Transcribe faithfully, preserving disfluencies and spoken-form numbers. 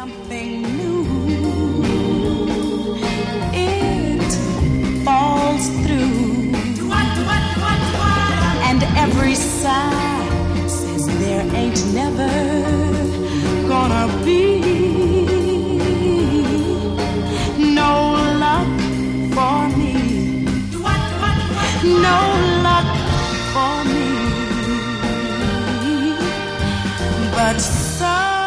something new. It falls through, and every sigh says there ain't never gonna be no luck for me, no luck for me, but some